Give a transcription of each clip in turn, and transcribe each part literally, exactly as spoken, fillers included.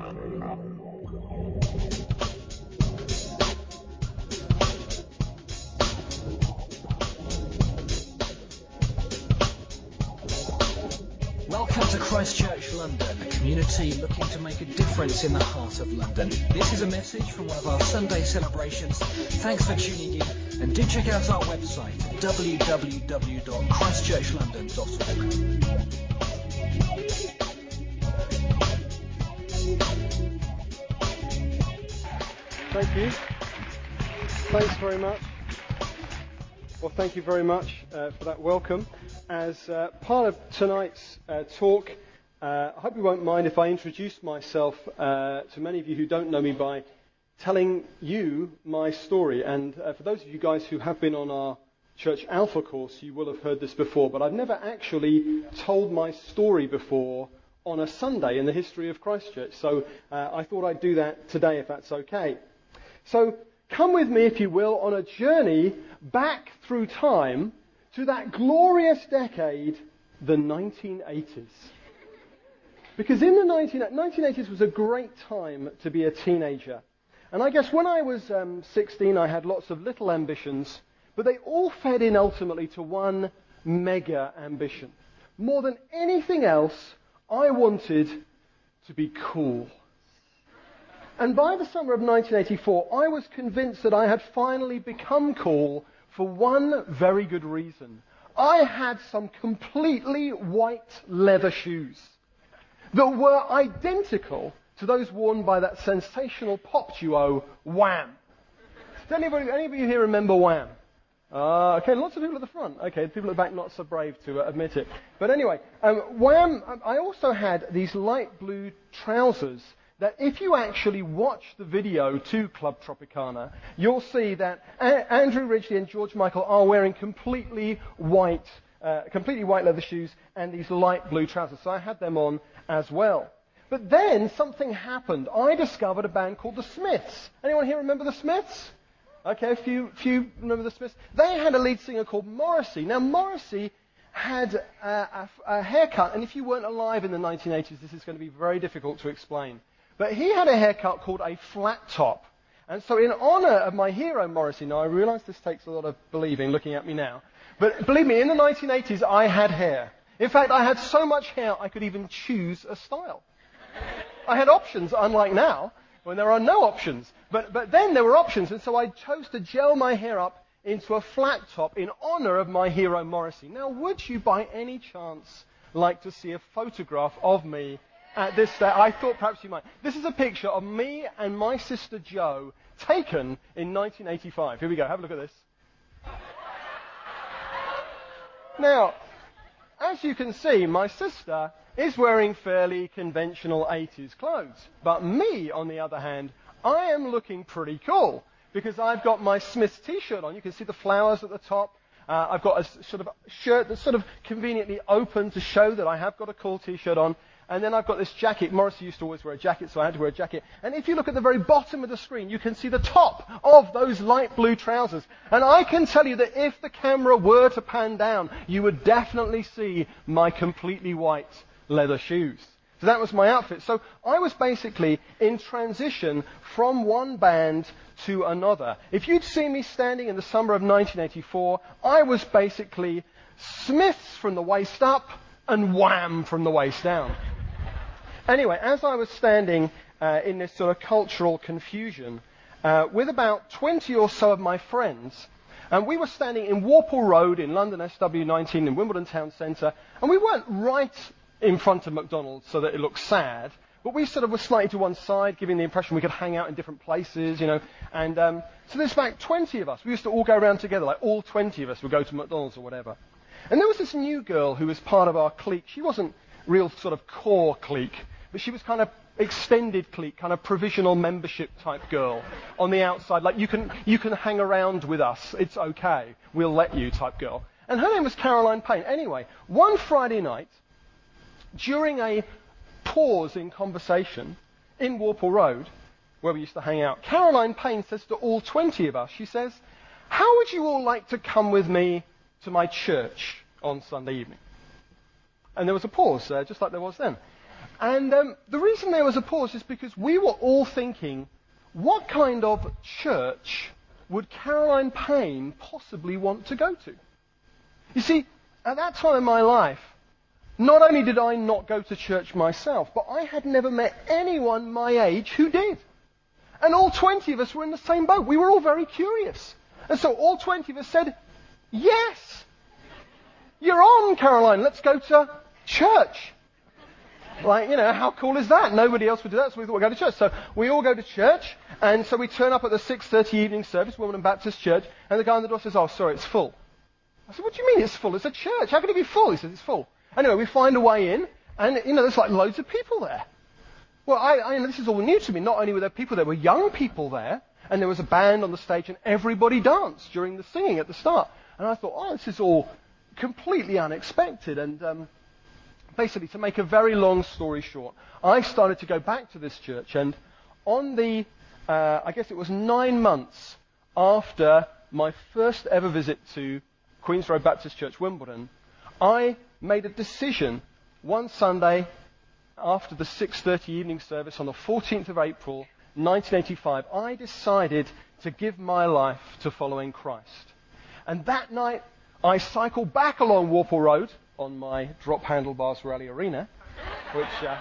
Welcome to Christchurch, London, a community looking to make a difference in the heart of London. This is a message from one of our Sunday celebrations. Thanks for tuning in, and do check out our website at w w w dot christchurch london dot org. Thank you. Thanks very much. Well, thank you very much uh, for that welcome. As uh, part of tonight's uh, talk, uh, I hope you won't mind if I introduce myself uh, to many of you who don't know me by telling you my story. And uh, for those of you guys who have been on our Church Alpha course, you will have heard this before, but I've never actually told my story before on a Sunday in the history of Christchurch. So uh, I thought I'd do that today, if that's okay. So come with me, if you will, on a journey back through time to that glorious decade, the nineteen eighties. Because in the nineteen eighties was a great time to be a teenager. And I guess when I was um, sixteen, I had lots of little ambitions, but they all fed in ultimately to one mega ambition. More than anything else, I wanted to be cool. And by the summer of nineteen eighty-four, I was convinced that I had finally become cool for one very good reason. I had some completely white leather shoes that were identical to those worn by that sensational pop duo, Wham! Does anybody, any of you here remember Wham? Uh, okay, lots of people at the front. Okay, people at the back not so brave to uh, admit it. But anyway, um, Wham! I also had these light blue trousers that if you actually watch the video to Club Tropicana, you'll see that A- Andrew Ridgeley and George Michael are wearing completely white, uh, completely white leather shoes and these light blue trousers. So I had them on as well. But then something happened. I discovered a band called the Smiths. Anyone here remember the Smiths? Okay, a few, few remember the Smiths. They had a lead singer called Morrissey. Now Morrissey had a, a, a haircut, and if you weren't alive in the nineteen eighties, this is going to be very difficult to explain. But he had a haircut called a flat top. And so in honor of my hero, Morrissey, now I realise this takes a lot of believing looking at me now, but believe me, in the nineteen eighties, I had hair. In fact, I had so much hair, I could even choose a style. I had options, unlike now, when there are no options. But, but then there were options, and so I chose to gel my hair up into a flat top in honor of my hero, Morrissey. Now, would you by any chance like to see a photograph of me at this stage? I thought perhaps you might. This is a picture of me and my sister Jo taken in nineteen eighty-five. Here we go. Have a look at this. Now, as you can see, my sister is wearing fairly conventional eighties clothes. But me, on the other hand, I am looking pretty cool because I've got my Smiths t-shirt on. You can see the flowers at the top. Uh, I've got a sort of shirt that's sort of conveniently open to show that I have got a cool t-shirt on. And then I've got this jacket. Morrissey used to always wear a jacket, so I had to wear a jacket. And if you look at the very bottom of the screen, you can see the top of those light blue trousers. And I can tell you that if the camera were to pan down, you would definitely see my completely white leather shoes. So that was my outfit. So I was basically in transition from one band to another. If you'd seen me standing in the summer of nineteen eighty-four, I was basically Smiths from the waist up and Wham! From the waist down. Anyway, as I was standing uh, in this sort of cultural confusion uh, with about twenty or so of my friends, and we were standing in Warple Road in London S W nineteen in Wimbledon Town Centre, and we weren't right in front of McDonald's so that it looked sad, but we sort of were slightly to one side, giving the impression we could hang out in different places, you know. And um, so there's about twenty of us. We used to all go around together, like all twenty of us would go to McDonald's or whatever. And there was this new girl who was part of our clique. She wasn't real sort of core clique, but she was kind of extended clique, kind of provisional membership type girl on the outside. Like, you can you can hang around with us. It's okay. We'll let you type girl. And her name was Caroline Payne. Anyway, one Friday night, during a pause in conversation in Warple Road, where we used to hang out, Caroline Payne says to all twenty of us, she says, "How would you all like to come with me to my church on Sunday evening?" And there was a pause, uh, just like there was then. And um, the reason there was a pause is because we were all thinking, what kind of church would Caroline Payne possibly want to go to? You see, at that time in my life, not only did I not go to church myself, but I had never met anyone my age who did. And all twenty of us were in the same boat. We were all very curious. And so all twenty of us said, yes, you're on, Caroline, let's go to church. Like, you know, how cool is that? Nobody else would do that, so we thought we'd go to church. So we all go to church, and so we turn up at the six thirty evening service, Wimbledon Baptist Church, and the guy on the door says, oh, sorry, it's full. I said, what do you mean it's full? It's a church. How can it be full? He says, it's full. Anyway, we find a way in, and, you know, there's like loads of people there. Well, I, I, this is all new to me. Not only were there people there, were young people there, and there was a band on the stage, and everybody danced during the singing at the start. And I thought, oh, this is all completely unexpected. And um, basically, to make a very long story short, I started to go back to this church, and on the, uh, I guess it was nine months after my first ever visit to Queen's Road Baptist Church, Wimbledon, I made a decision one Sunday after the six thirty evening service on the fourteenth of April, nineteen eighty-five. I decided to give my life to following Christ. And that night, I cycled back along Warple Road on my drop handlebars rally arena, which uh,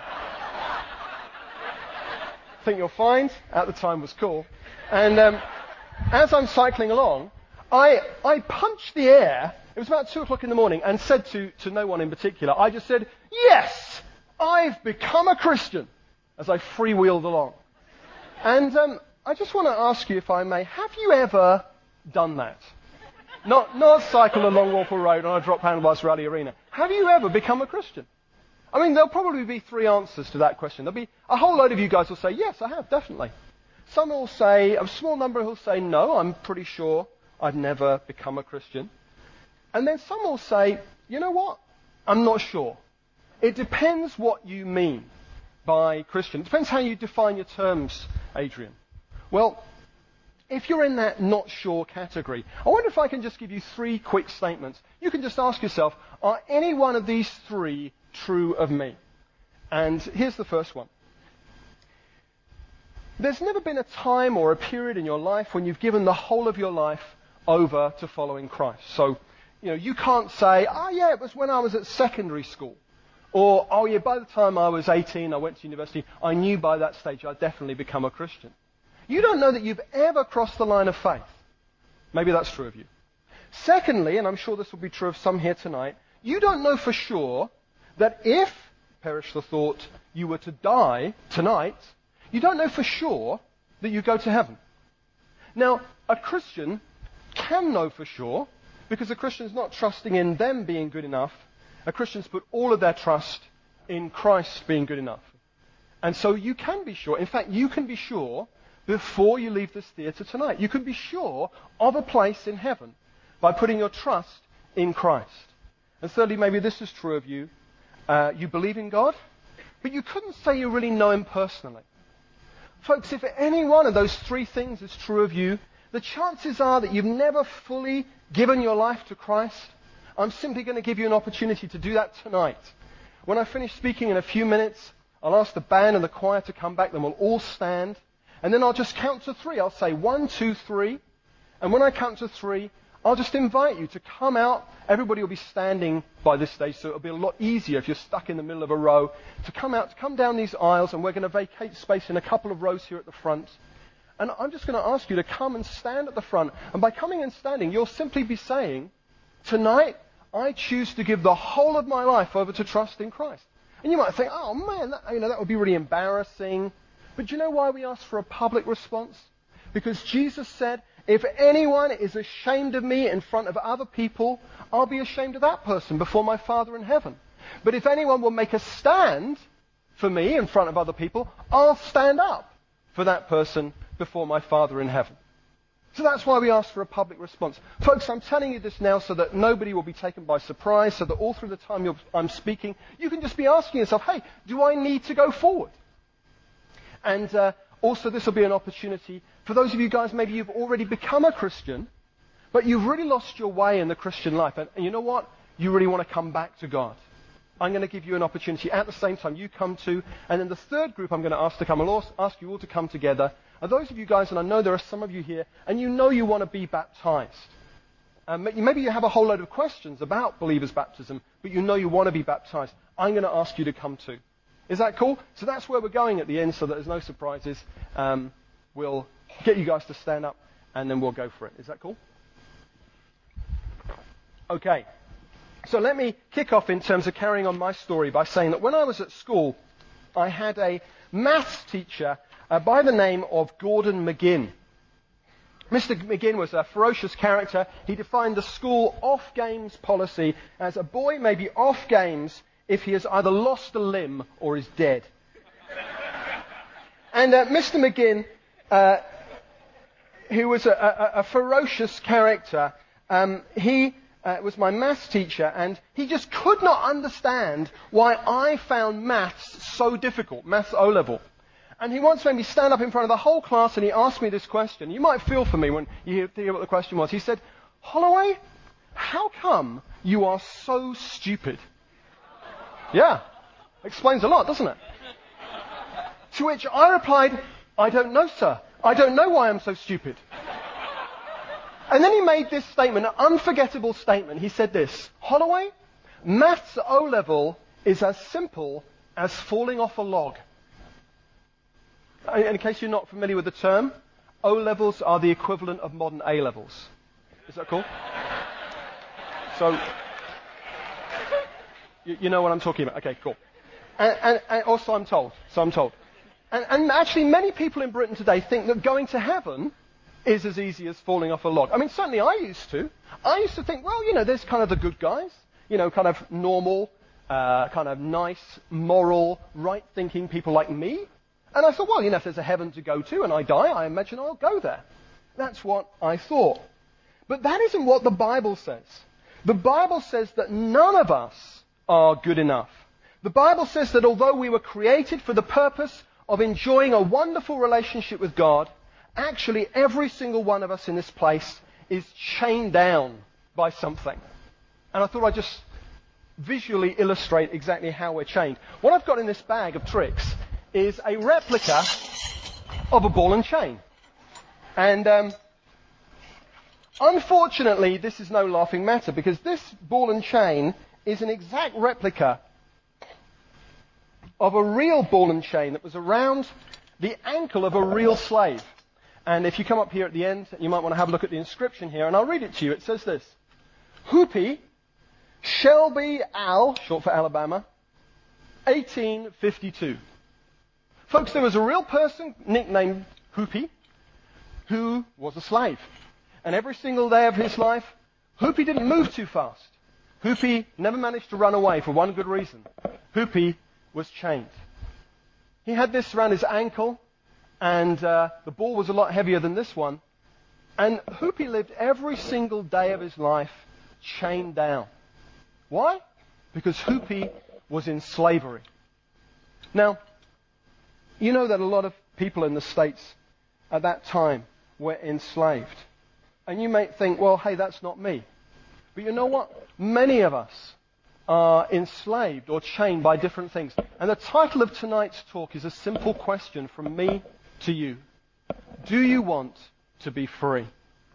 I think you'll find at the time was cool. And um, as I'm cycling along, I, I punched the air. It was about two o'clock in the morning, and said to, to no one in particular, I just said, yes, I've become a Christian, as I freewheeled along. And um, I just want to ask you, if I may, have you ever done that? Not, not cycle along Warple Road on a drop handlebars rally arena. Have you ever become a Christian? I mean, there'll probably be three answers to that question. There'll be a whole load of you guys will say, yes, I have, definitely. Some will say, a small number will say, no, I'm pretty sure I've never become a Christian. And then some will say, you know what? I'm not sure. It depends what you mean by Christian. It depends how you define your terms, Adrian. Well, if you're in that not sure category, I wonder if I can just give you three quick statements. You can just ask yourself, are any one of these three true of me? And here's the first one. There's never been a time or a period in your life when you've given the whole of your life over to following Christ. So, you know, you can't say, oh yeah, it was when I was at secondary school. Or, oh yeah, by the time I was eighteen, I went to university, I knew by that stage I'd definitely become a Christian. You don't know that you've ever crossed the line of faith. Maybe that's true of you. Secondly, and I'm sure this will be true of some here tonight, you don't know for sure that if, perish the thought, you were to die tonight, you don't know for sure that you go to heaven. Now, a Christian can know for sure, because a Christian's not trusting in them being good enough. A Christian's put all of their trust in Christ being good enough. And so you can be sure. In fact, you can be sure before you leave this theatre tonight. You can be sure of a place in heaven by putting your trust in Christ. And thirdly, maybe this is true of you. Uh, you believe in God, but you couldn't say you really know Him personally. Folks, if any one of those three things is true of you, the chances are that you've never fully given your life to Christ. I'm simply going to give you an opportunity to do that tonight. When I finish speaking in a few minutes, I'll ask the band and the choir to come back, then we'll all stand. And then I'll just count to three. I'll say one, two, three. And when I count to three, I'll just invite you to come out. Everybody will be standing by this stage, so it'll be a lot easier if you're stuck in the middle of a row, to come out, to come down these aisles, and we're going to vacate space in a couple of rows here at the front. And I'm just going to ask you to come and stand at the front. And by coming and standing, you'll simply be saying, tonight, I choose to give the whole of my life over to trust in Christ. And you might think, oh man, that, you know, that would be really embarrassing. But do you know why we ask for a public response? Because Jesus said, if anyone is ashamed of me in front of other people, I'll be ashamed of that person before my Father in heaven. But if anyone will make a stand for me in front of other people, I'll stand up for that person before my Father in heaven. So that's why we ask for a public response. Folks, I'm telling you this now so that nobody will be taken by surprise, so that all through the time you're, I'm speaking, you can just be asking yourself, hey, do I need to go forward? And uh, also this will be an opportunity for those of you guys, maybe you've already become a Christian, but you've really lost your way in the Christian life. And, and you know what? You really want to come back to God. I'm going to give you an opportunity at the same time. You come too. And then the third group I'm going to ask to come, I'll ask you all to come together. And those of you guys, and I know there are some of you here, and you know you want to be baptized. Um, maybe you have a whole load of questions about believers' baptism, but you know you want to be baptized. I'm going to ask you to come too. Is that cool? So that's where we're going at the end, so that there's no surprises. Um, we'll get you guys to stand up, and then we'll go for it. Is that cool? Okay. So let me kick off in terms of carrying on my story by saying that when I was at school, I had a maths teacher uh, by the name of Gordon McGinn. Mister McGinn was a ferocious character. He defined the school off-games policy as a boy may be off games if he has either lost a limb or is dead. And uh, Mister McGinn, uh, who was a, a, a ferocious character, um, he uh, was my maths teacher, and he just could not understand why I found maths so difficult, maths O-level. And he once made me stand up in front of the whole class and he asked me this question. You might feel for me when you hear, hear what the question was. He said, Holloway, how come you are so stupid? Yeah, explains a lot, doesn't it? To which I replied, I don't know, sir. I don't know why I'm so stupid. And then he made this statement, an unforgettable statement. He said this, Holloway, maths O-level is as simple as falling off a log. In case you're not familiar with the term, O-levels are the equivalent of modern A-levels. Is that cool? So, you, you know what I'm talking about. Okay, cool. And, and, and also I'm told. So I'm told. And, and actually many people in Britain today think that going to heaven is as easy as falling off a log. I mean, certainly I used to. I used to think, well, you know, there's kind of the good guys. You know, kind of normal, uh, kind of nice, moral, right-thinking people like me. And I thought, well, you know, if there's a heaven to go to and I die, I imagine I'll go there. That's what I thought. But that isn't what the Bible says. The Bible says that none of us are good enough. The Bible says that although we were created for the purpose of enjoying a wonderful relationship with God, actually every single one of us in this place is chained down by something. And I thought I'd just visually illustrate exactly how we're chained. What I've got in this bag of tricks is a replica of a ball and chain. And um, unfortunately, this is no laughing matter, because this ball and chain is an exact replica of a real ball and chain that was around the ankle of a real slave. And if you come up here at the end, you might want to have a look at the inscription here, and I'll read it to you. It says this, Hoopy Shelby Al, short for Alabama, eighteen fifty-two. Folks, there was a real person nicknamed Hoopy who was a slave. And every single day of his life, Hoopy didn't move too fast. Hoopy never managed to run away for one good reason. Hoopy was chained. He had this around his ankle, and uh, the ball was a lot heavier than this one. And Hoopy lived every single day of his life chained down. Why? Because Hoopy was in slavery. Now, you know that a lot of people in the States at that time were enslaved. And you might think, well, hey, that's not me. But you know what? Many of us are enslaved or chained by different things. And the title of tonight's talk is a simple question from me to you. Do you want to be free?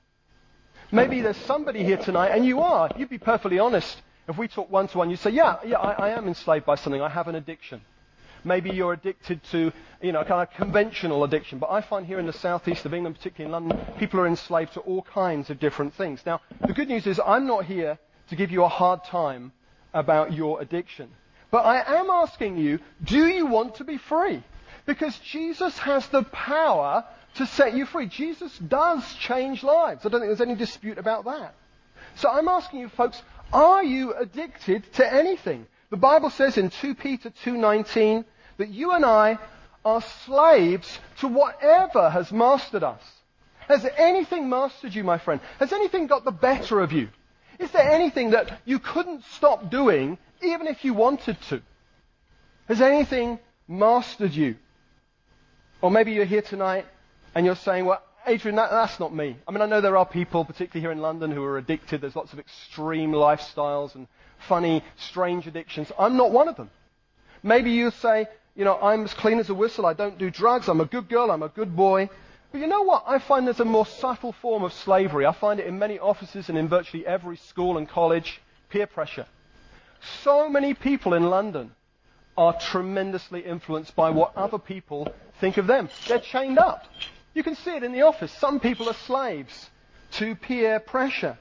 Maybe there's somebody here tonight, and you are. You'd be perfectly honest. If we talk one-to-one, you say, yeah, yeah, I, I am enslaved by something. I have an addiction. Maybe you're addicted to, you know, kind of conventional addiction. But I find here in the southeast of England, particularly in London, people are enslaved to all kinds of different things. Now, the good news is I'm not here to give you a hard time about your addiction. But I am asking you, do you want to be free? Because Jesus has the power to set you free. Jesus does change lives. I don't think there's any dispute about that. So I'm asking you, folks, are you addicted to anything? The Bible says in Second Peter two nineteen that you and I are slaves to whatever has mastered us. Has anything mastered you, my friend? Has anything got the better of you? Is there anything that you couldn't stop doing even if you wanted to? Has anything mastered you? Or maybe you're here tonight and you're saying, well, Adrian, that, that's not me. I mean, I know there are people, particularly here in London, who are addicted. There's lots of extreme lifestyles and funny, strange addictions. I'm not one of them. Maybe you say, you know, I'm as clean as a whistle. I don't do drugs. I'm a good girl. I'm a good boy. But you know what? I find there's a more subtle form of slavery. I find it in many offices and in virtually every school and college. Peer pressure. So many people in London are tremendously influenced by what other people think of them. They're chained up. You can see it in the office. Some people are slaves to peer pressure.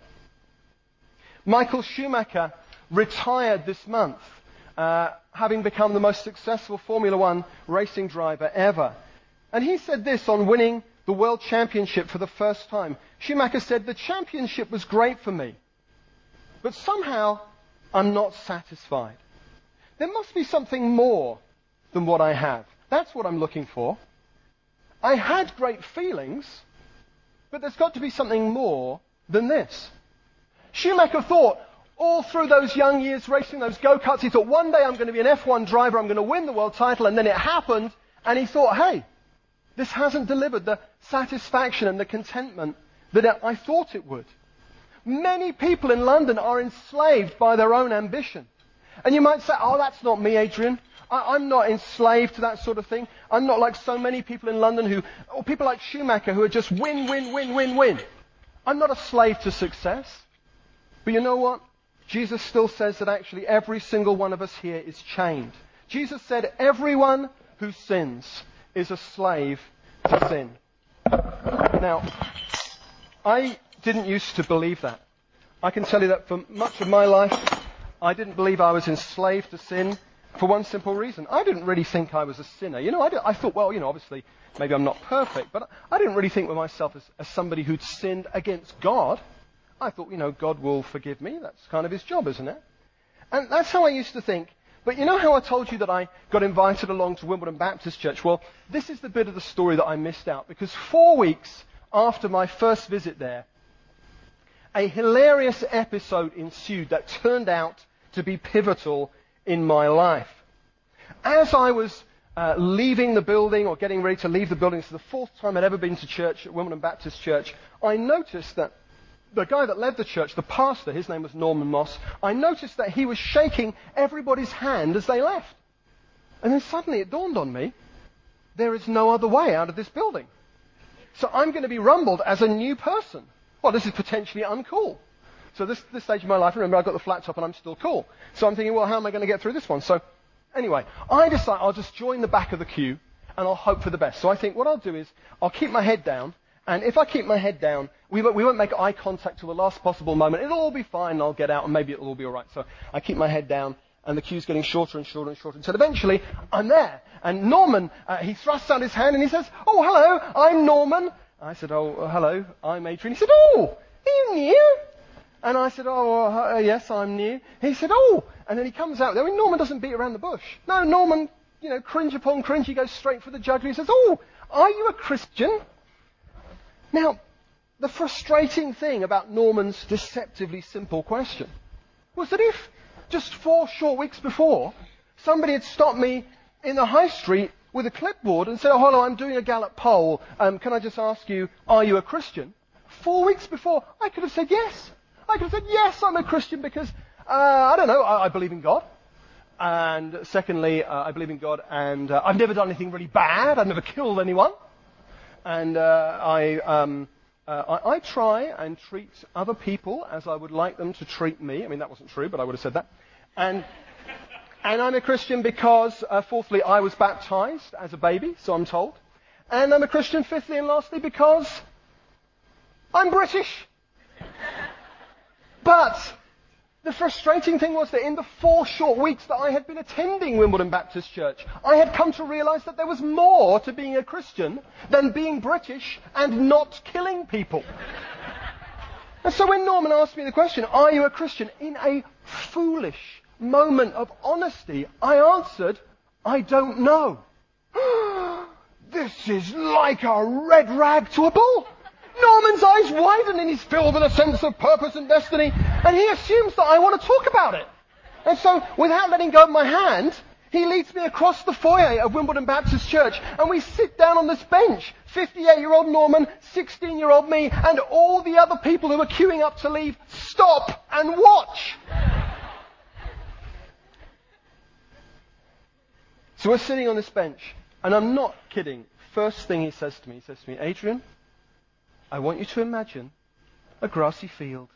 Michael Schumacher retired this month, uh, having become the most successful Formula One racing driver ever. And he said this on winning the World Championship for the first time. Schumacher said, "The championship was great for me, but somehow I'm not satisfied. There must be something more than what I have. That's what I'm looking for. I had great feelings, but there's got to be something more than this." Schumacher thought, all through those young years racing those go-karts, he thought, one day I'm going to be an F one driver, I'm going to win the world title, and then it happened, and he thought, hey, this hasn't delivered the satisfaction and the contentment that I thought it would. Many people in London are enslaved by their own ambition. And you might say, oh, that's not me, Adrian. I, I'm not enslaved to that sort of thing. I'm not like so many people in London who, or people like Schumacher who are just win, win, win, win, win. I'm not a slave to success. But you know what? Jesus still says that actually every single one of us here is chained. Jesus said everyone who sins is a slave to sin. Now, I didn't used to believe that. I can tell you that for much of my life, I didn't believe I was enslaved to sin for one simple reason. I didn't really think I was a sinner. You know, I, did, I thought, well, you know, obviously, maybe I'm not perfect, but I didn't really think of myself as, as somebody who'd sinned against God. I thought, you know, God will forgive me. That's kind of his job, isn't it? And that's how I used to think. But you know how I told you that I got invited along to Wimbledon Baptist Church? Well, this is the bit of the story that I missed out, because four weeks after my first visit there, a hilarious episode ensued that turned out to be pivotal in my life. As I was uh, leaving the building, or getting ready to leave the building, it's the fourth time I'd ever been to church at Wimbledon Baptist Church, I noticed that the guy that led the church, the pastor, his name was Norman Moss, I noticed that he was shaking everybody's hand as they left. And then suddenly it dawned on me, there is no other way out of this building. So I'm going to be rumbled as a new person. Well, this is potentially uncool. So this, this stage of my life, remember, I've got the flat top and I'm still cool. So I'm thinking, well, how am I going to get through this one? So anyway, I decide I'll just join the back of the queue and I'll hope for the best. So I think what I'll do is I'll keep my head down. And if I keep my head down, we won't, we won't make eye contact till the last possible moment. It'll all be fine, and I'll get out, and maybe it'll all be all right. So I keep my head down, and the queue's getting shorter and shorter and shorter, until eventually I'm there. And Norman, uh, he thrusts out his hand, and he says, "Oh, hello, I'm Norman." I said, "Oh, hello, I'm Adrian." He said, "Oh, are you new?" And I said, "Oh, uh, yes, I'm new." He said, "Oh," and then he comes out there. I mean, Norman doesn't beat around the bush. No, Norman, you know, cringe upon cringe, he goes straight for the jugular. He says, "Oh, are you a Christian?" Now, the frustrating thing about Norman's deceptively simple question was that if just four short weeks before, somebody had stopped me in the high street with a clipboard and said, "Oh, hello, I'm doing a Gallup poll. Um, can I just ask you, are you a Christian?" Four weeks before, I could have said yes. I could have said, yes, I'm a Christian because, uh, I don't know, I, I believe in God. And secondly, uh, I believe in God and uh, I've never done anything really bad. I've never killed anyone. And uh, I, um, uh, I, I try and treat other people as I would like them to treat me. I mean, that wasn't true, but I would have said that. And, and I'm a Christian because, uh, fourthly, I was baptized as a baby, so I'm told. And I'm a Christian, fifthly and lastly, because I'm British. But the frustrating thing was that in the four short weeks that I had been attending Wimbledon Baptist Church, I had come to realize that there was more to being a Christian than being British and not killing people. And so when Norman asked me the question, "Are you a Christian?" in a foolish moment of honesty, I answered, "I don't know." This is like a red rag to a bull. Norman's eyes widen and he's filled with a sense of purpose and destiny, and he assumes that I want to talk about it. And so, without letting go of my hand, He leads me across the foyer of Wimbledon Baptist Church, and we sit down on this bench. fifty-eight-year-old Norman, sixteen-year-old me, and all the other people who are queuing up to leave stop and watch. So we're sitting on this bench, and I'm not kidding. First thing he says to me, he says to me, Adrian, I want you to imagine a grassy field.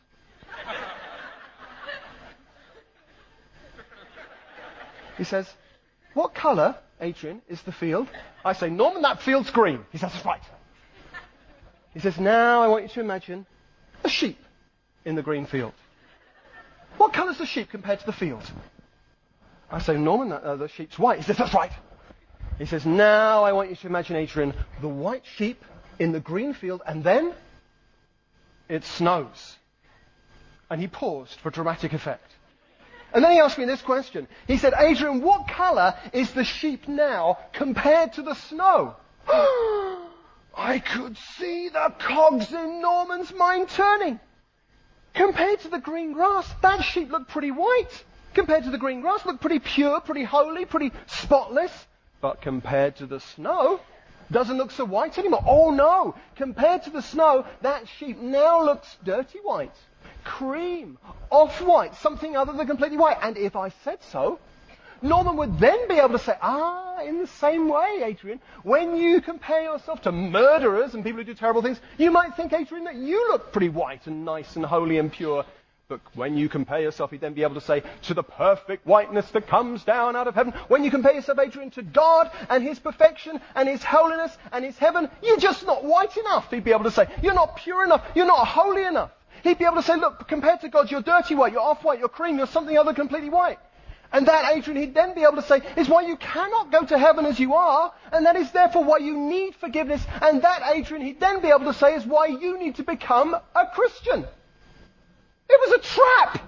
He says, what colour, Adrian, is the field? I say, Norman, that field's green. He says, that's right. He says, now I want you to imagine a sheep in the green field. What colour's the sheep compared to the field? I say, Norman, that, uh, the sheep's white. He says, that's right. He says, now I want you to imagine, Adrian, the white sheep in the green field, and then it snows. And he paused for dramatic effect. And then he asked me this question. He said, Adrian, what colour is the sheep now compared to the snow? I could see the cogs in Norman's mind turning. Compared to the green grass, that sheep looked pretty white. Compared to the green grass, looked pretty pure, pretty holy, pretty spotless. But compared to the snow, doesn't look so white anymore. Oh no! Compared to the snow, that sheep now looks dirty white. Cream, off-white, something other than completely white. And if I said so, Norman would then be able to say, ah, in the same way, Adrian, when you compare yourself to murderers and people who do terrible things, you might think, Adrian, that you look pretty white and nice and holy and pure. But when you compare yourself, he'd then be able to say, to the perfect whiteness that comes down out of heaven. When you compare yourself, Adrian, to God and his perfection and his holiness and his heaven, you're just not white enough, he'd be able to say. You're not pure enough. You're not holy enough. He'd be able to say, look, compared to God, you're dirty white, you're off-white, you're cream, you're something other completely white. And that, Adrian, he'd then be able to say, is why you cannot go to heaven as you are, and that is therefore why you need forgiveness. And that, Adrian, he'd then be able to say, is why you need to become a Christian. It was a trap!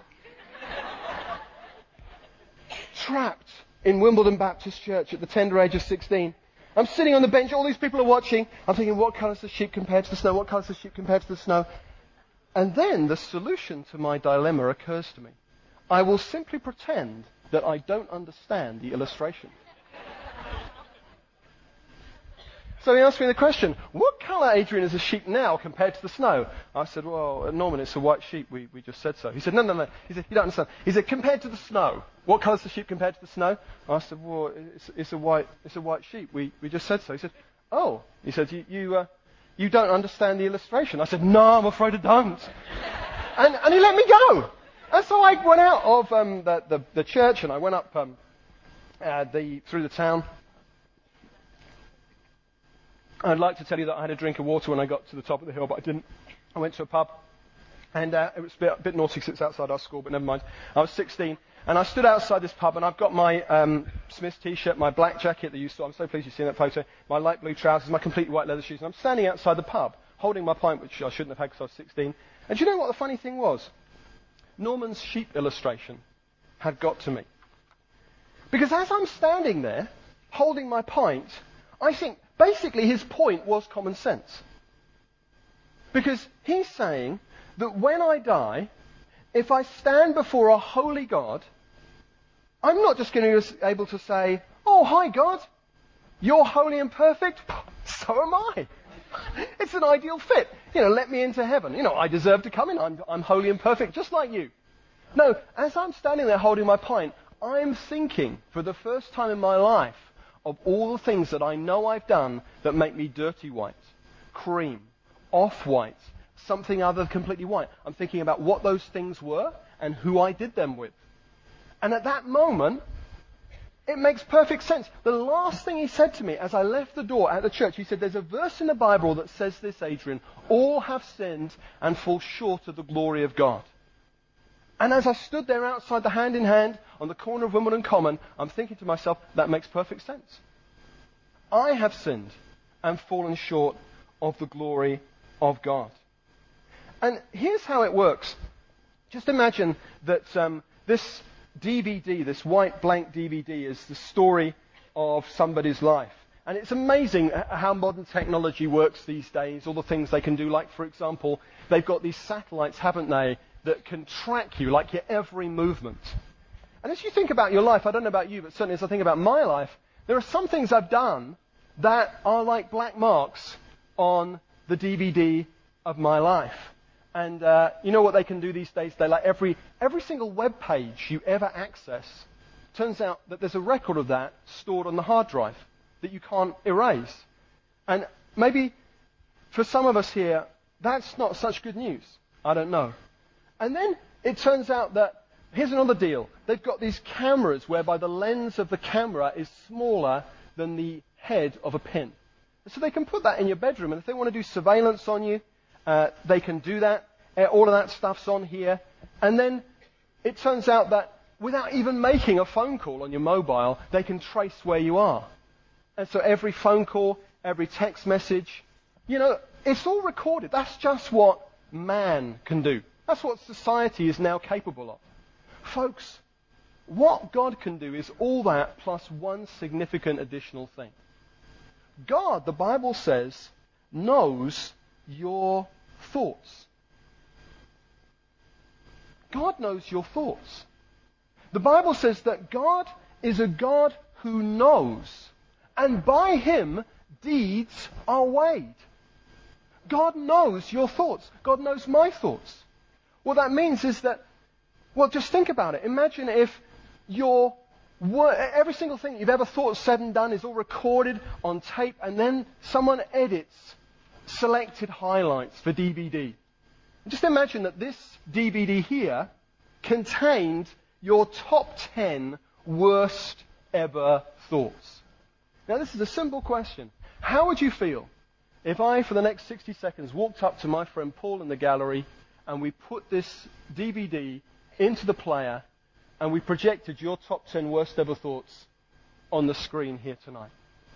Trapped in Wimbledon Baptist Church at the tender age of sixteen. I'm sitting on the bench, all these people are watching. I'm thinking, what colour's the sheep compared to the snow? What colour's the sheep compared to the snow? And then the solution to my dilemma occurs to me. I will simply pretend that I don't understand the illustration. So he asked me the question, what colour, Adrian, is a sheep now compared to the snow? I said, well, Norman, it's a white sheep. We, we just said so. He said, no, no, no. He said, you don't understand. He said, compared to the snow. What colour's the sheep compared to the snow? I said, well, it's, it's a white it's a white sheep. We, we just said so. He said, oh. He said, you... you uh, You don't understand the illustration. I said, no, I'm afraid I don't. and, and he let me go. And so I went out of um, the, the, the church and I went up um, uh, the, through the town. I'd like to tell you that I had a drink of water when I got to the top of the hill, but I didn't. I went to a pub. And uh, it was a bit, a bit naughty because it's outside our school, but never mind. I was sixteen. And I stood outside this pub, and I've got my um, Smith's T-shirt, my black jacket that you saw. I'm so pleased you've seen that photo. My light blue trousers, my completely white leather shoes. And I'm standing outside the pub, holding my pint, which I shouldn't have had because I was sixteen. And do you know what the funny thing was? Norman's sheep illustration had got to me. Because as I'm standing there, holding my pint, I think basically his point was common sense. Because he's saying that when I die, if I stand before a holy God, I'm not just going to be able to say, oh, hi, God, you're holy and perfect, so am I. It's an ideal fit. You know, let me into heaven. You know, I deserve to come in. I'm, I'm holy and perfect, just like you. No, as I'm standing there holding my pint, I'm thinking for the first time in my life of all the things that I know I've done that make me dirty white, cream, off-white, something other than completely white. I'm thinking about what those things were and who I did them with. And at that moment, it makes perfect sense. The last thing he said to me as I left the door at the church, he said, there's a verse in the Bible that says this, Adrian, all have sinned and fall short of the glory of God. And as I stood there outside the hand in hand on the corner of Wimbledon Common, I'm thinking to myself, that makes perfect sense. I have sinned and fallen short of the glory of God. And here's how it works. Just imagine that um, this D V D, this white blank D V D, is the story of somebody's life. And it's amazing how modern technology works these days, all the things they can do. Like, for example, they've got these satellites, haven't they, that can track you, like your every movement. And as you think about your life, I don't know about you, but certainly as I think about my life, there are some things I've done that are like black marks on the D V D of my life. And uh, you know what they can do these days? They like every every single web page you ever access, turns out that there's a record of that stored on the hard drive that you can't erase. And maybe for some of us here, that's not such good news. I don't know. And then it turns out that, here's another deal. They've got these cameras whereby the lens of the camera is smaller than the head of a pin. So they can put that in your bedroom, and if they want to do surveillance on you, uh, they can do that. Uh, all of that stuff's on here. And then it turns out that without even making a phone call on your mobile, they can trace where you are. And so every phone call, every text message, you know, it's all recorded. That's just what man can do. That's what society is now capable of. Folks, what God can do is all that plus one significant additional thing. God, the Bible says, knows your thoughts. God knows your thoughts. The Bible says that God is a God who knows, and by Him, deeds are weighed. God knows your thoughts. God knows my thoughts. What that means is that, well, just think about it. Imagine if your word, every single thing you've ever thought, said and done is all recorded on tape, and then someone edits selected highlights for D V D. Just imagine that this D V D here contained your top ten worst ever thoughts. Now, this is a simple question. How would you feel if I, for the next sixty seconds, walked up to my friend Paul in the gallery and we put this D V D into the player and we projected your top ten worst ever thoughts on the screen here tonight?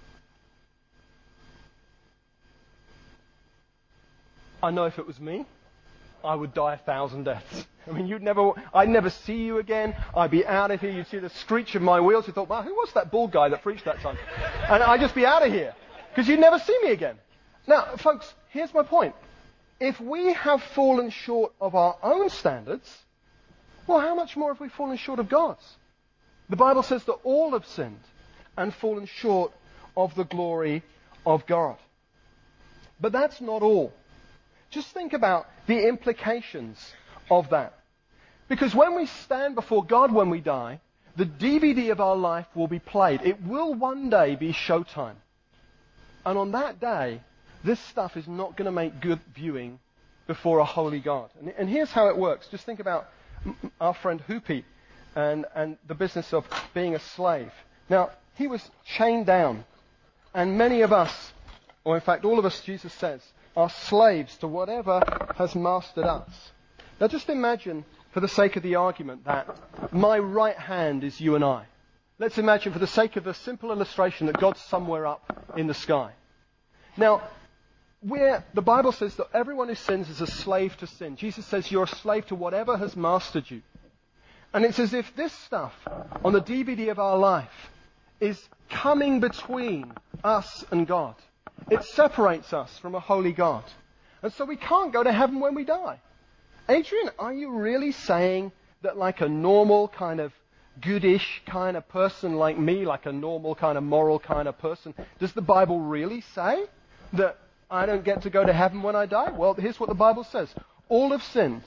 I know if it was me, I would die a thousand deaths. I mean, you'd never, I'd never see you again. I'd be out of here. You'd see the screech of my wheels. You thought, well, who was that bald guy that preached that time? And I'd just be out of here because you'd never see me again. Now, folks, here's my point. If we have fallen short of our own standards, well, how much more have we fallen short of God's? The Bible says that all have sinned and fallen short of the glory of God. But that's not all. Just think about the implications of that. Because when we stand before God when we die, the D V D of our life will be played. It will one day be showtime. And on that day, this stuff is not going to make good viewing before a holy God. And, and here's how it works. Just think about our friend Hoopy and, and the business of being a slave. Now, he was chained down. And many of us, or in fact all of us, Jesus says, are slaves to whatever has mastered us. Now just imagine, for the sake of the argument, that my right hand is you and I. Let's imagine, for the sake of a simple illustration, that God's somewhere up in the sky. Now, we're, the Bible says that everyone who sins is a slave to sin. Jesus says you're a slave to whatever has mastered you. And it's as if this stuff on the D V D of our life is coming between us and God. It separates us from a holy God. And so we can't go to heaven when we die. Adrian, are you really saying that like a normal kind of goodish kind of person like me, like a normal kind of moral kind of person, does the Bible really say that I don't get to go to heaven when I die? Well, here's what the Bible says. All have sinned.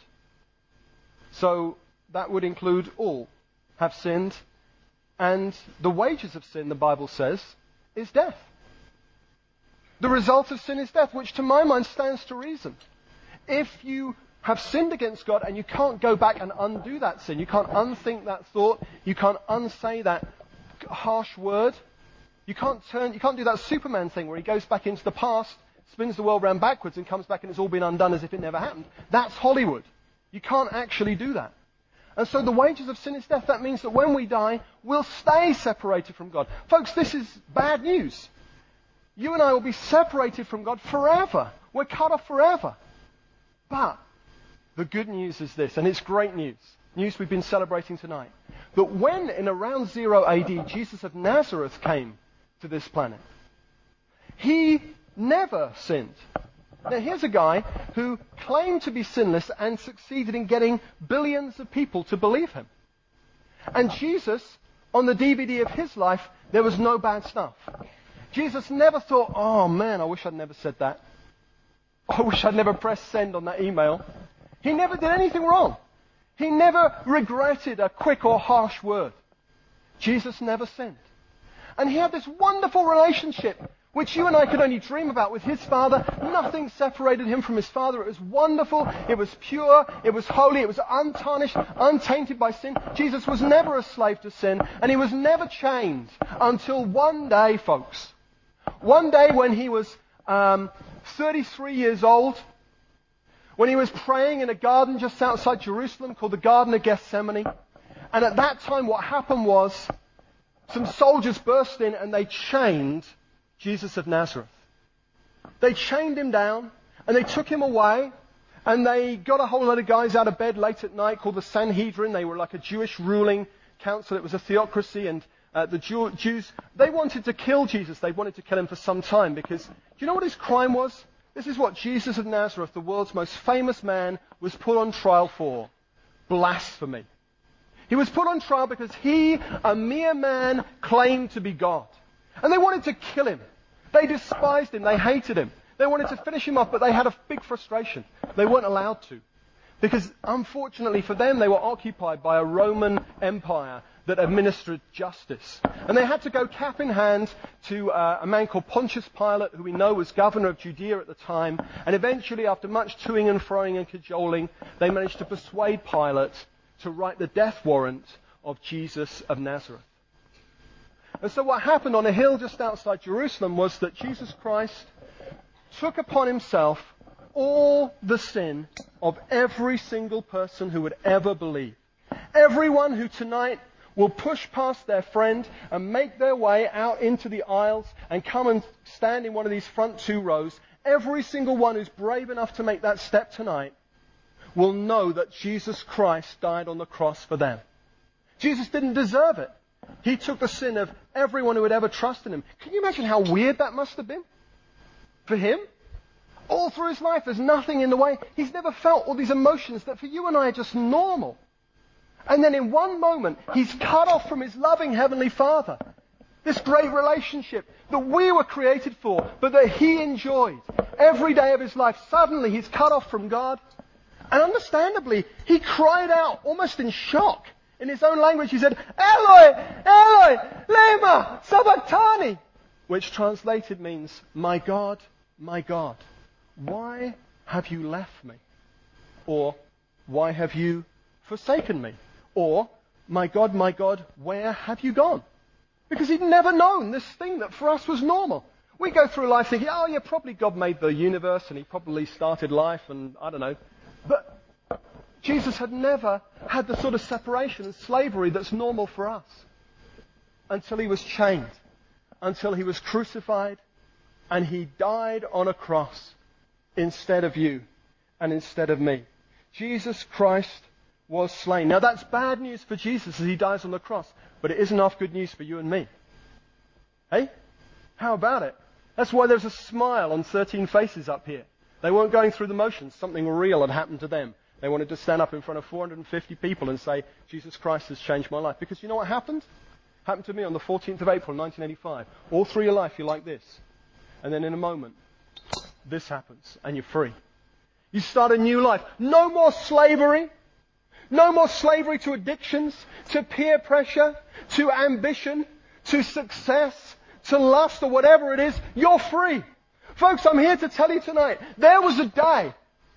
So that would include all have sinned. And the wages of sin, the Bible says, is death. The result of sin is death, which to my mind stands to reason. If you have sinned against God and you can't go back and undo that sin, you can't unthink that thought, you can't unsay that harsh word, you can't turn, you can't do that Superman thing where he goes back into the past, spins the world round backwards and comes back and it's all been undone as if it never happened. That's Hollywood. You can't actually do that. And so the wages of sin is death. That means that when we die, we'll stay separated from God. Folks, this is bad news. You and I will be separated from God forever. We're cut off forever. But the good news is this, and it's great news, news we've been celebrating tonight, that when in around zero A D Jesus of Nazareth came to this planet, he never sinned. Now here's a guy who claimed to be sinless and succeeded in getting billions of people to believe him. And Jesus, on the D V D of his life, there was no bad stuff. Jesus never thought, oh man, I wish I'd never said that. I wish I'd never pressed send on that email. He never did anything wrong. He never regretted a quick or harsh word. Jesus never sinned. And he had this wonderful relationship, which you and I could only dream about, with his Father. Nothing separated him from his Father. It was wonderful. It was pure. It was holy. It was untarnished, untainted by sin. Jesus was never a slave to sin, and he was never chained until one day, folks. One day when he was um, thirty-three years old, when he was praying in a garden just outside Jerusalem called the Garden of Gethsemane. And at that time what happened was some soldiers burst in and they chained Jesus of Nazareth. They chained him down and they took him away, and they got a whole lot of guys out of bed late at night called the Sanhedrin. They were like a Jewish ruling council. It was a theocracy, and uh, the Jew- Jews, they wanted to kill Jesus. They wanted to kill him for some time because, do you know what his crime was? This is what Jesus of Nazareth, the world's most famous man, was put on trial for. Blasphemy. He was put on trial because he, a mere man, claimed to be God. And they wanted to kill him. They despised him. They hated him. They wanted to finish him off, but they had a big frustration. They weren't allowed to. Because, unfortunately for them, they were occupied by a Roman Empire that administered justice. And they had to go cap in hand to uh, a man called Pontius Pilate, who we know was governor of Judea at the time. And eventually, after much toing and froing and cajoling, they managed to persuade Pilate to write the death warrant of Jesus of Nazareth. And so what happened on a hill just outside Jerusalem was that Jesus Christ took upon himself all the sin of every single person who would ever believe. Everyone who tonight will push past their friend and make their way out into the aisles and come and stand in one of these front two rows, every single one who's brave enough to make that step tonight will know that Jesus Christ died on the cross for them. Jesus didn't deserve it. He took the sin of everyone who had ever trusted him. Can you imagine how weird that must have been for him? All through his life, there's nothing in the way. He's never felt all these emotions that for you and I are just normal. And then in one moment, he's cut off from his loving Heavenly Father. This great relationship that we were created for, but that he enjoyed every day of his life. Suddenly, he's cut off from God. And understandably, he cried out almost in shock. In his own language, he said, Eloi, Eloi, lema sabachthani, which translated means, my God, my God, why have you left me? Or, why have you forsaken me? Or, my God, my God, where have you gone? Because he'd never known this thing that for us was normal. We go through life thinking, oh yeah, probably God made the universe and he probably started life and I don't know. But Jesus had never had the sort of separation and slavery that's normal for us until he was chained, until he was crucified, and he died on a cross instead of you and instead of me. Jesus Christ was slain. Now that's bad news for Jesus as he dies on the cross, but it isn't half good news for you and me. Hey? How about it? That's why there's a smile on thirteen faces up here. They weren't going through the motions. Something real had happened to them. They wanted to stand up in front of four hundred fifty people and say, Jesus Christ has changed my life. Because you know what happened? Happened to me on the fourteenth of April, nineteen eighty-five. All through your life, you're like this. And then in a moment, this happens, and you're free. You start a new life. No more slavery. No more slavery to addictions, to peer pressure, to ambition, to success, to lust, or whatever it is. You're free. Folks, I'm here to tell you tonight, there was a day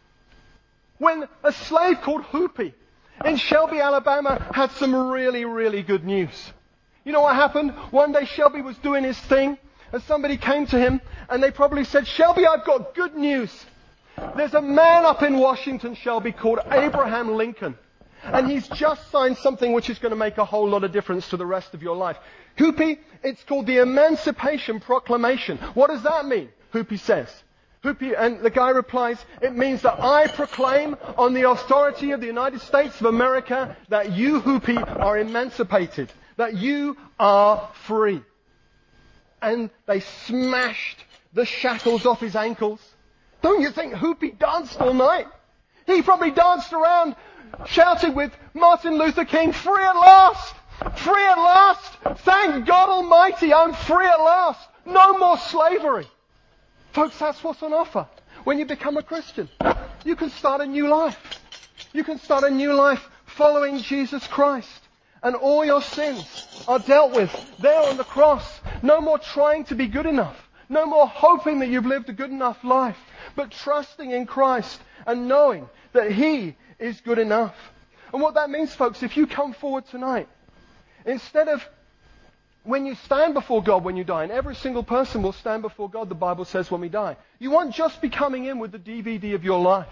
when a slave called Hoopy in Shelby, Alabama had some really, really good news. You know what happened? One day Shelby was doing his thing and somebody came to him and they probably said, Shelby, I've got good news. There's a man up in Washington, Shelby, called Abraham Lincoln. And he's just signed something which is going to make a whole lot of difference to the rest of your life. Hoopy, it's called the Emancipation Proclamation. What does that mean? Hoopy says. Hoopy, and the guy replies, it means that I proclaim on the authority of the United States of America that you, Hoopy, are emancipated. That you are free. And they smashed the shackles off his ankles. Don't you think Hoopy danced all night? He probably danced around shouting with Martin Luther King, free at last! Free at last! Thank God Almighty, I'm free at last! No more slavery! Folks, that's what's on offer. When you become a Christian, you can start a new life. You can start a new life following Jesus Christ. And all your sins are dealt with there on the cross. No more trying to be good enough. No more hoping that you've lived a good enough life. But trusting in Christ and knowing that He is good enough. And what that means, folks, if you come forward tonight, instead of when you stand before God when you die, and every single person will stand before God, the Bible says, when we die, you won't just be coming in with the D V D of your life.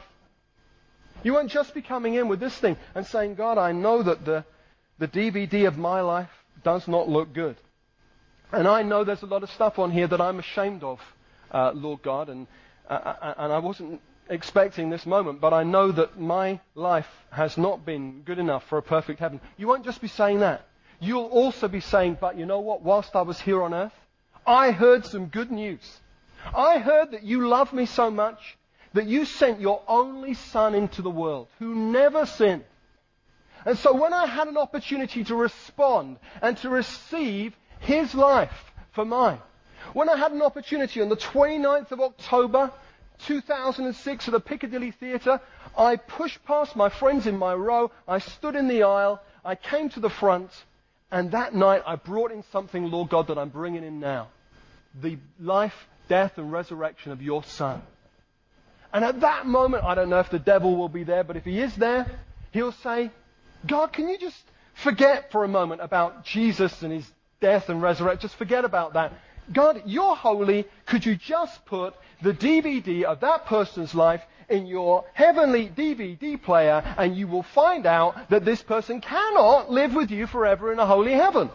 You won't just be coming in with this thing and saying, God, I know that the, the D V D of my life does not look good. And I know there's a lot of stuff on here that I'm ashamed of, uh, Lord God, and, uh, and I wasn't expecting this moment, but I know that my life has not been good enough for a perfect heaven. You won't just be saying that. You'll also be saying, but you know what? Whilst I was here on earth, I heard some good news. I heard that you love me so much that you sent your only Son into the world who never sinned. And so when I had an opportunity to respond and to receive His life for mine, when I had an opportunity on the twenty-ninth of October, two thousand six at the Piccadilly Theatre, I pushed past my friends in my row, I stood in the aisle, I came to the front, and that night I brought in something, Lord God, that I'm bringing in now. The life, death, and resurrection of your Son. And at that moment, I don't know if the devil will be there, but if he is there, he'll say, God, can you just forget for a moment about Jesus and His death and resurrection? Just forget about that. God, you're holy. Could you just put the D V D of that person's life in your heavenly D V D player, and you will find out that this person cannot live with you forever in a holy heaven.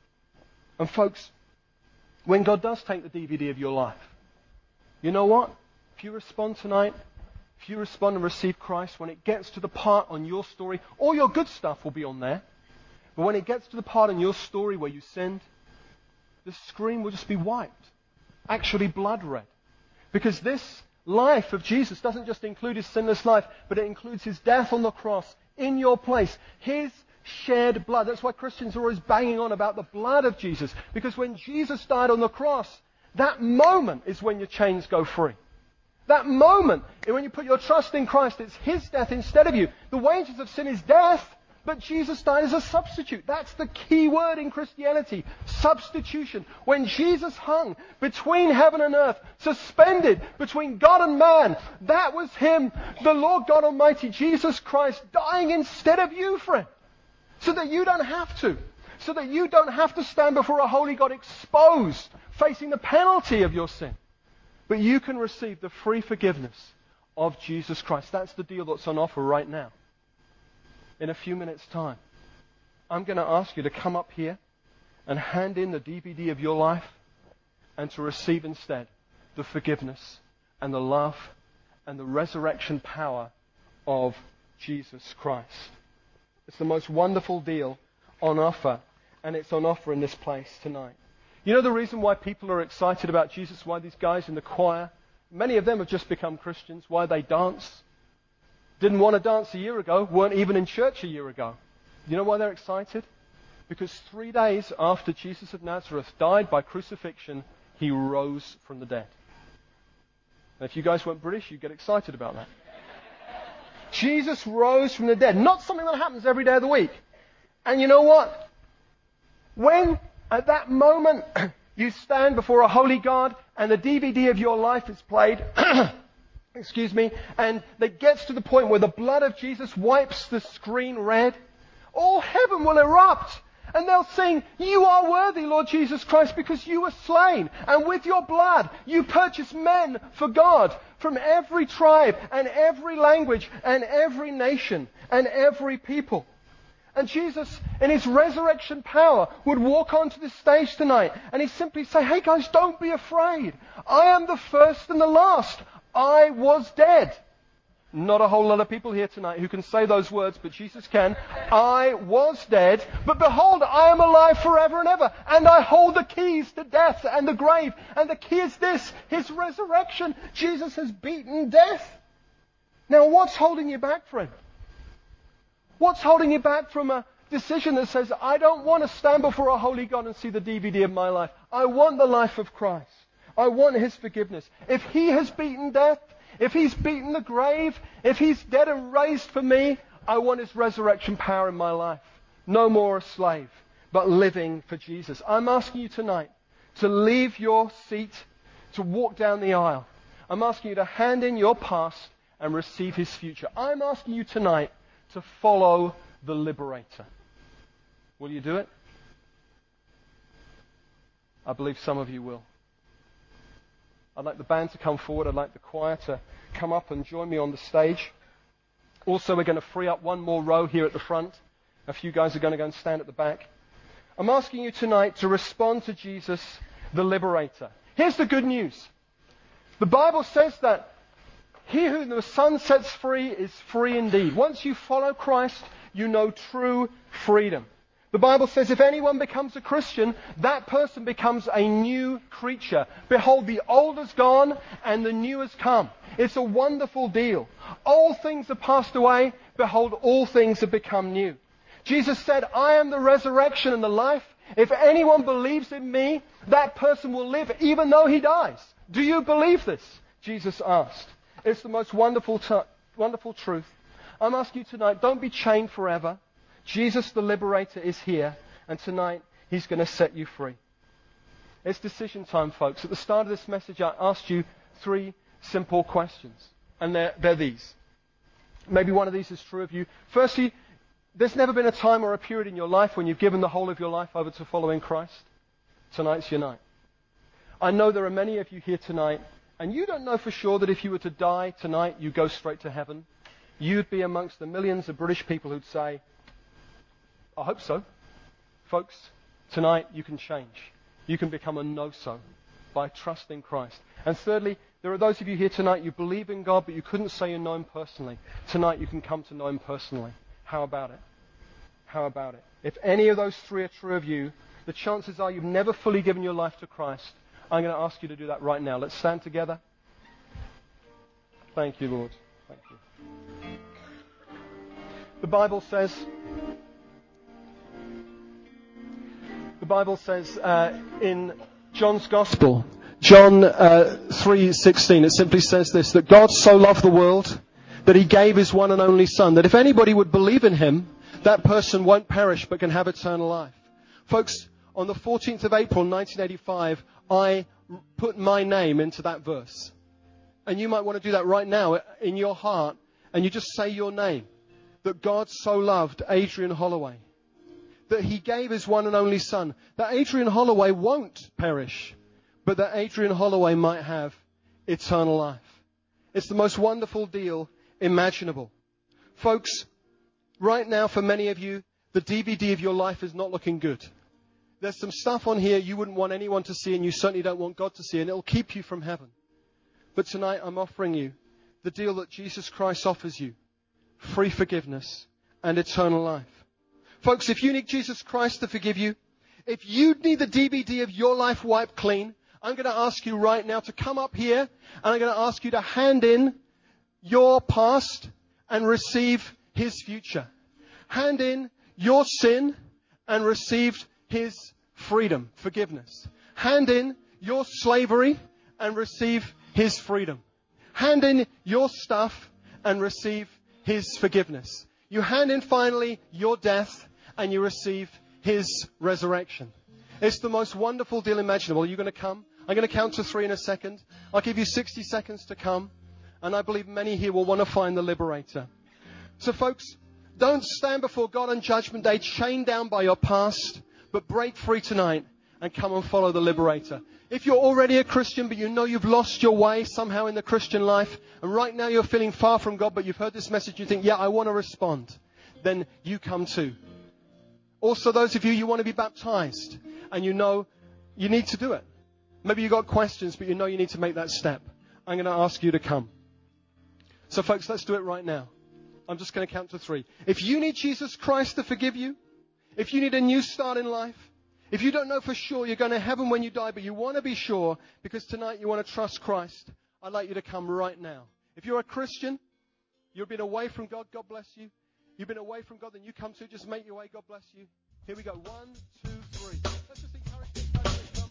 And folks, when God does take the D V D of your life, you know what? If you respond tonight, if you respond and receive Christ, when it gets to the part on your story, all your good stuff will be on there. But when it gets to the part in your story where you sinned, the screen will just be wiped. Actually blood red. Because this life of Jesus doesn't just include His sinless life, but it includes His death on the cross in your place. His shed blood. That's why Christians are always banging on about the blood of Jesus. Because when Jesus died on the cross, that moment is when your chains go free. That moment, when you put your trust in Christ, it's His death instead of you. The wages of sin is death, but Jesus died as a substitute. That's the key word in Christianity. Substitution. When Jesus hung between heaven and earth, suspended between God and man, that was Him, the Lord God Almighty, Jesus Christ, dying instead of you, friend. So that you don't have to. So that you don't have to stand before a holy God exposed, facing the penalty of your sin. But you can receive the free forgiveness of Jesus Christ. That's the deal that's on offer right now. In a few minutes' time, I'm going to ask you to come up here and hand in the D V D of your life and to receive instead the forgiveness and the love and the resurrection power of Jesus Christ. It's the most wonderful deal on offer, and it's on offer in this place tonight. You know the reason why people are excited about Jesus, why these guys in the choir, many of them have just become Christians, why they dance? Didn't want to dance a year ago, weren't even in church a year ago. You know why they're excited? Because three days after Jesus of Nazareth died by crucifixion, He rose from the dead. Now, if you guys weren't British, you'd get excited about that. Jesus rose from the dead. Not something that happens every day of the week. And you know what? When at that moment you stand before a holy God and the D V D of your life is played, excuse me, and it gets to the point where the blood of Jesus wipes the screen red, all heaven will erupt. And they'll sing, you are worthy, Lord Jesus Christ, because you were slain. And with your blood, you purchased men for God from every tribe and every language and every nation and every people. And Jesus, in His resurrection power, would walk onto the stage tonight and He'd simply say, hey guys, don't be afraid. I am the first and the last. I was dead. Not a whole lot of people here tonight who can say those words, but Jesus can. I was dead, but behold, I am alive forever and ever, and I hold the keys to death and the grave. And the key is this, His resurrection. Jesus has beaten death. Now, what's holding you back, friend? What's holding you back from a decision that says, I don't want to stand before a holy God and see the D V D of my life. I want the life of Christ. I want His forgiveness. If He has beaten death, if He's beaten the grave, if He's dead and raised for me, I want His resurrection power in my life. No more a slave, but living for Jesus. I'm asking you tonight to leave your seat, to walk down the aisle. I'm asking you to hand in your past and receive His future. I'm asking you tonight to follow the liberator. Will you do it? I believe some of you will. I'd like the band to come forward. I'd like the choir to come up and join me on the stage. Also, we're going to free up one more row here at the front. A few guys are going to go and stand at the back. I'm asking you tonight to respond to Jesus, the liberator. Here's the good news. The Bible says that he who the Son sets free is free indeed. Once you follow Christ, you know true freedom. The Bible says if anyone becomes a Christian, that person becomes a new creature. Behold, the old is gone and the new has come. It's a wonderful deal. All things have passed away. Behold, all things have become new. Jesus said, I am the resurrection and the life. If anyone believes in me, that person will live even though he dies. Do you believe this? Jesus asked. It's the most wonderful, t- wonderful truth. I'm asking you tonight, don't be chained forever. Jesus the liberator is here, and tonight He's going to set you free. It's decision time, folks. At the start of this message, I asked you three simple questions, and they're, they're these. Maybe one of these is true of you. Firstly, there's never been a time or a period in your life when you've given the whole of your life over to following Christ. Tonight's your night. I know there are many of you here tonight, and you don't know for sure that if you were to die tonight, you go straight to heaven. You'd be amongst the millions of British people who'd say, I hope so. Folks, tonight you can change. You can become a no-so by trusting Christ. And thirdly, there are those of you here tonight, you believe in God, but you couldn't say you know Him personally. Tonight you can come to know Him personally. How about it? How about it? If any of those three are true of you, the chances are you've never fully given your life to Christ. I'm going to ask you to do that right now. Let's stand together. Thank you, Lord. Thank you. The Bible says... The Bible says uh, in John's Gospel, John uh, three sixteen, it simply says this, that God so loved the world that He gave His one and only Son, that if anybody would believe in Him, that person won't perish but can have eternal life. Folks, on the fourteenth of April nineteen eighty-five, I put my name into that verse. And you might want to do that right now in your heart, and you just say your name, that God so loved Adrian Holloway, that He gave His one and only Son, that Adrian Holloway won't perish, but that Adrian Holloway might have eternal life. It's the most wonderful deal imaginable. Folks, right now for many of you, the D V D of your life is not looking good. There's some stuff on here you wouldn't want anyone to see, and you certainly don't want God to see, and it'll keep you from heaven. But tonight I'm offering you the deal that Jesus Christ offers you, free forgiveness and eternal life. Folks, if you need Jesus Christ to forgive you, if you need the D V D of your life wiped clean, I'm going to ask you right now to come up here, and I'm going to ask you to hand in your past and receive His future. Hand in your sin and receive His freedom, forgiveness. Hand in your slavery and receive His freedom. Hand in your stuff and receive His forgiveness. You hand in finally your death and you receive His resurrection. It's the most wonderful deal imaginable. Are you going to come? I'm going to count to three in a second. I'll give you sixty seconds to come. And I believe many here will want to find the liberator. So folks, don't stand before God on Judgment Day chained down by your past, but break free tonight and come and follow the liberator. If you're already a Christian, but you know you've lost your way somehow in the Christian life, and right now you're feeling far from God, but you've heard this message, you think, yeah, I want to respond, then you come too. Also, those of you, you want to be baptized, and you know you need to do it. Maybe you've got questions, but you know you need to make that step. I'm going to ask you to come. So folks, let's do it right now. I'm just going to count to three. If you need Jesus Christ to forgive you, if you need a new start in life, if you don't know for sure you're going to heaven when you die, but you want to be sure because tonight you want to trust Christ, I'd like you to come right now. If you're a Christian, you've been away from God, God bless you. you've been away from God, then you come to, just make your way. God bless you. Here we go. One, two, three. Let's just encourage these guys to come.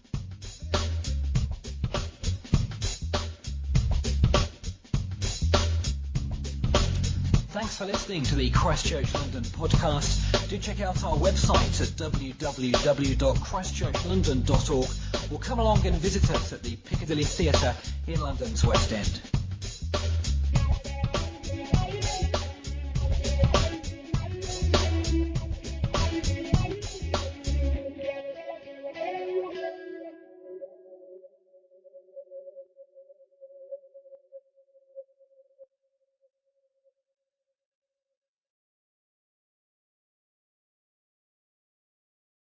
Thanks for listening to the Christchurch London podcast. Do check out our website at w w w dot christchurch london dot org or come along and visit us at the Piccadilly Theatre in London's West End.